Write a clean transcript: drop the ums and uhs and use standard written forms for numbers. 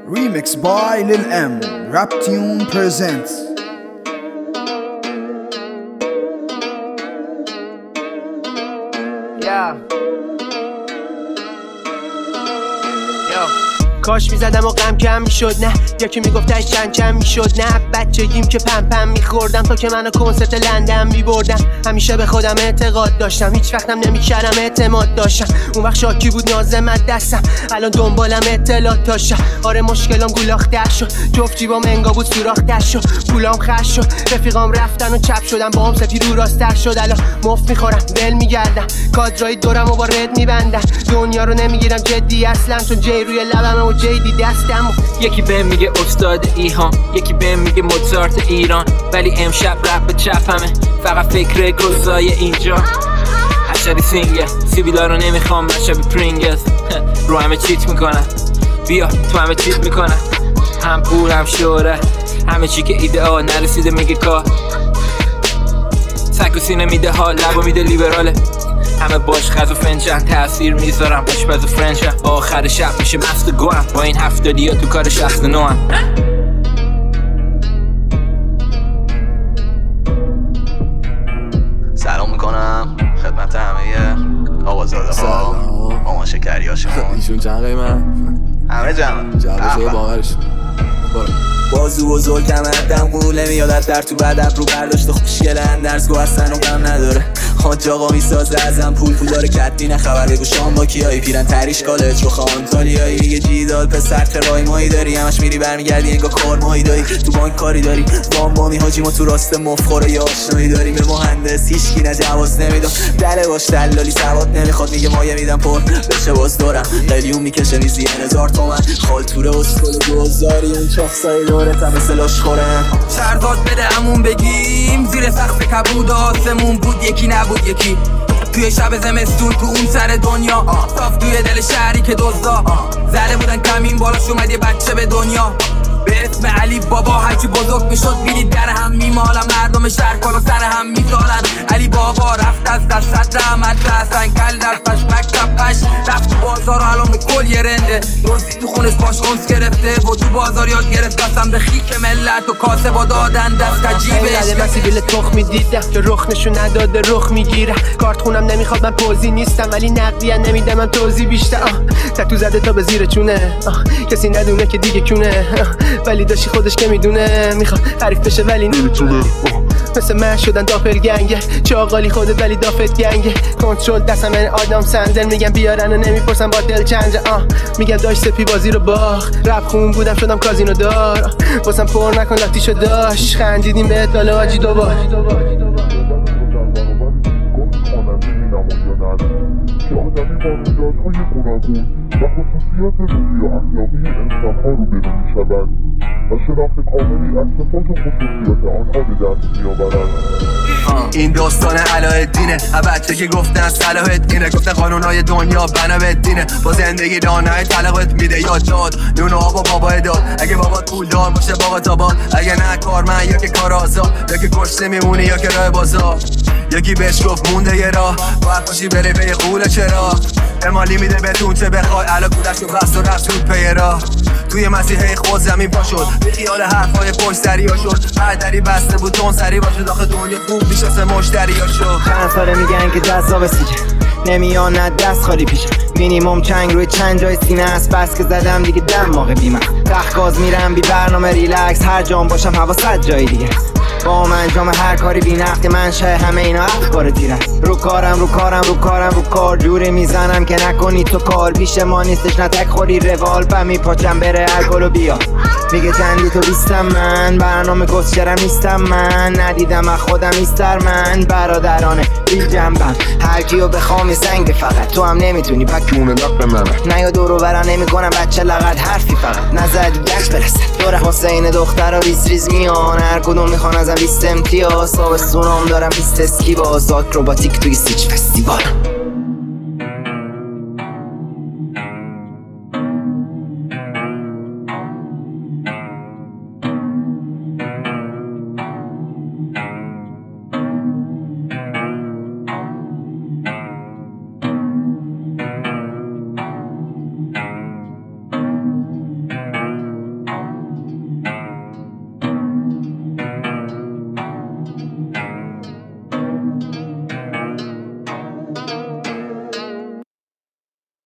Remix by Lil M. Rap Tune presents. Yeah. کاش میزدم و غم کم میشد، نه یکی میگفتش چند میشد، نه بچگیم که پم میخوردم تا که منو کنسرت لندن میبردم. همیشه به خودم اعتقاد داشتم، هیچ وقتم نمیکردم اعتماد داشتم. اون وقت شاکی بود نازمت دستم، الان دنبالم اطلاعات داشتم. آره مشکلام گولاختر شد، جفت جیبام انگا بود سوراختر شد، پولام خرج شد، رفیقام رفتن و چپ شدم، باهم سفید رو راستر شد. الان مفت میخورم ول میگردم، کادرای دورم و با رد میبندم. دنیا رو نمیگیرم جدی اصلا، چون جی روی لبم و جیدی دستم. یکی بهم میگه استاد ایهان، یکی بهم میگه موزارت ایران، ولی امشب رپ چپمه، فقط فکر گزای اینجا. حشری سینگل سیبیلا رو نمیخوام، من شبی پرینگلز رو همه چیت میکنن، بیا تو همه چیت میکنن، هم پول هم شهرت، همه چی که ایدئال نرسیده میگه کار. سگ و سینه میده حال، لبا میده لیبراله، همه باش خز و فنجان تأثیر میذارم، آشپز و فرنچم. آخر شب میشه مست گوام، با این 70 یا تو کار 69 هم. سلام میکنم خدمت همه آقازاده ها، مامان شکری هاشون. ایشون چند قیمت؟ همه جمعه باورش بازو بزرگم هردم قوله میاد از در تو بعد رو برداشت خوشگله اندرزگو هستن و غم نداره. حاج آقا میسازه ازم پول داره کدی نه خبر بگو شام با کیایی، پیرن تریش کاله چوخ آنتالیایی. یه جیدال پسر ترای مایی داری، همش میری برمیگردی انگا کار مایی داری، تو بانک کاری داری بامی حاجی ما تو راست مفخوره یا آشنایی داریم. به مهندس هیچکی نه جواز نمیدم، دله باش دلالی سواد نمیخواد، میگه مایه میدم پر بشه باز دارم قلیون میکشه میزی 1000 تومن خالتوره اسکل گذاری اون چاخسای دورت هم مثلاش خورم. سرداد بده همون بگیم، زیر سقف کبود آسمون بود یکی نبود یکی، توی شب زمستون تو اون سر دنیا، صاف توی دل شهری که دزدا زده بودن کمین بالاش اومد یه بچه به دنیا به اسم علی بابا. هرچی بزرگ میشد میدید در هم میمالن، مردم شهر کالا سر هم میزالن. علی بابا رفت از دست رحمت رسن کل در پش مکتب پش رفت تو بازار و الان به کل یه رنده دوستی تو خونش باش اونس گرفته و تو بازار یاد گرفت قسم به خیک ملت و کاسه با دادن دست عجیبش. من سیبیل تخ میدیدم که رخ نشون نداده رخ میگیره، کارت خونم نمیخواد من پوزی نیستم ولی نقدیه نمیده من توضیح بیشتر. تتو زده تا به زیر چونه، کسی ندونه که دیگه کونه، ولی داشتی خودش که میدونه میخواد حریف بشه ولی نمیتونه. مثل من شدن داپل گنگه، چاقالی خودت ولی دافت گنگه. کنترل دستم من آدم سندل، میگم بیارن و نمیپرسن با دل چنجه. میگم داشت سپی بازی رو باخ، رپ خون بودم شدم کازینو دار، واسم پر نکن لاتیشو داشت خندیدیم به اطلاع آجی دوبار. و خصوصیات روحی و اخلاقی انسانها روبرو میشوند و شناخت کاملی از صفات و خصوصیات آنها به دست میآورند. این داستان علاءالدینه، بچه که گفتن صلاح‌الدینه، گفته قانونهای دنیا بنا به دینه، با زندگی دانای طلقت میده یاد داد نون و آب و بابا داد. اگه بابا پولدار باشه بابا تاباد، اگه نه کارمند یا که کار آزاد، یا که کشته میمونی یا که راه بازار. یکی بهش گفت مونده یه راه باید باشی بری به یه قوله چرا امالی میده بهتون چه بخوای، علا کودش رو بست و رفت سود پی راه. توی مسیحه خود زمین پا شد، بی خیال حرفای پشت دریا شد، هر دری بسته بود تون سری باشه داخل دنیا خوب میشسته مشتریا شد. چند ساله میگن که جذاب سیجه نمیان نه دست خالی پیشم، مینیمم چنگ روی چند جای سینه است، بس که زدم دیگه دماغ بیمم، تخت گاز میرم بی برنامه ریلکس، هر جام باشم هوا 100 جای دیگه، با انجام هر کاری بی نقد منشه همه اینا افکار تیره. رو کار جوری میزنم که نکنی تو کار، پیش ما نیستش نتک خوری روال و میپاچم بره الکل بیا. میگه چندی تو بیستم من، برنامه کسچرم نیستم من، ندیدم از خودم ایستر من، برادرانه بی جنبم هر کیو بخوام سنگ، فقط تو هم نمیتونی پکمونه نقل منم، نه یا دورو برا نمیکنم بچه لغت حرفی فقط نزدی گشت برسن دور حسین دختر و ریز میان، هر کدوم میخوان ازم 20 امتیاز، تابستونام دارم 20 اسکی باز، آکروباتیک توی سیچ فستیوال.